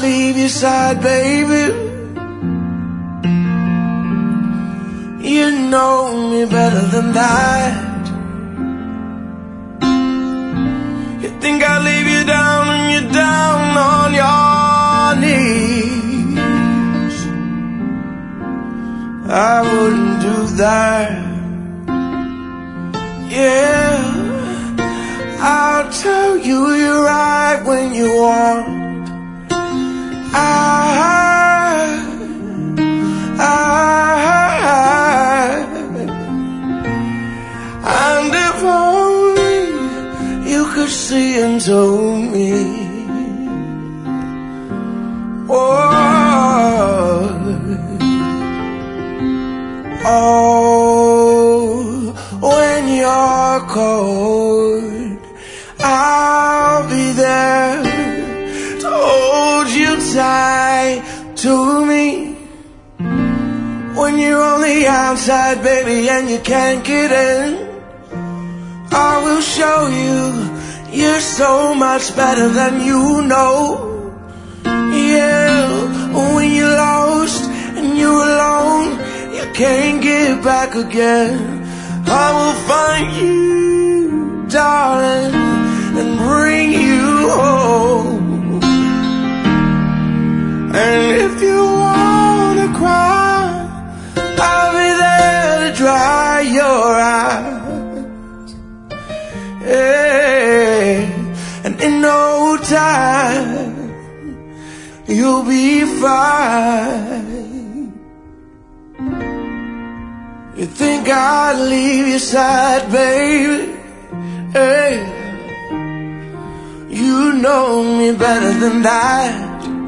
leave your side, baby. You know me better than that. You think I'd leave you down when you're down on your knees. I wouldn't do that. Yeah, I'll tell you you're right when you want. And if only you could see into me. Oh, when you're cold, I'll be there to hold you tight to me. When you're on the outside, baby, and you can't get in, I will show you you're so much better than you know. Yeah, when you're lost and you're alone, you can't get back again. I will find you, darling, and bring you home. And if you wanna cry, I'll be there to dry your eyes. Hey, and in no time, you'll be fine. You think I'd leave your side, baby? Hey, you know me better than that.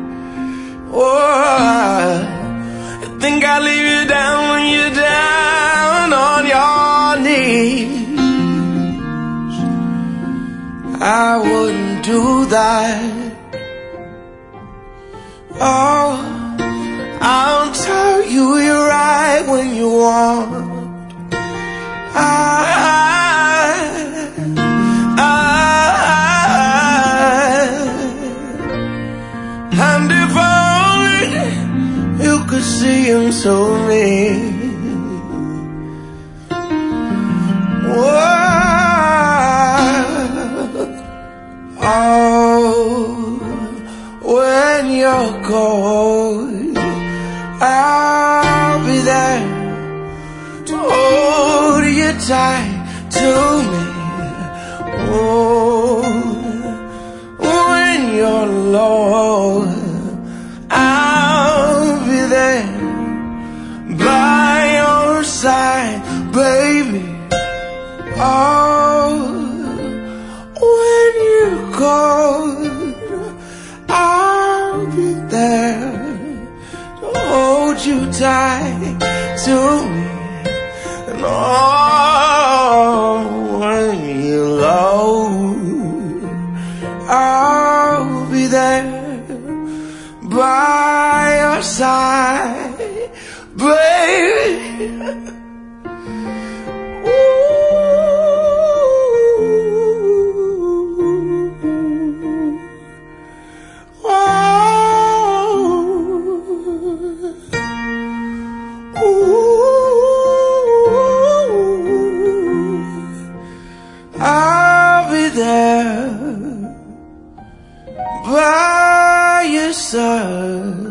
Oh, you think I'd leave you down when you're down on your knees? I wouldn't do that. Oh, I'll tell you you're right when you want. And if only you could see into me. Oh, when you're cold, I'll be there to hold you tight to me. Oh, when you're low, I'll be there by your side, baby. Oh, when you're cold, I'll be there to hold you tight to me. And oh, when you're low, I'll be there by your side, baby. I'll be there by your side.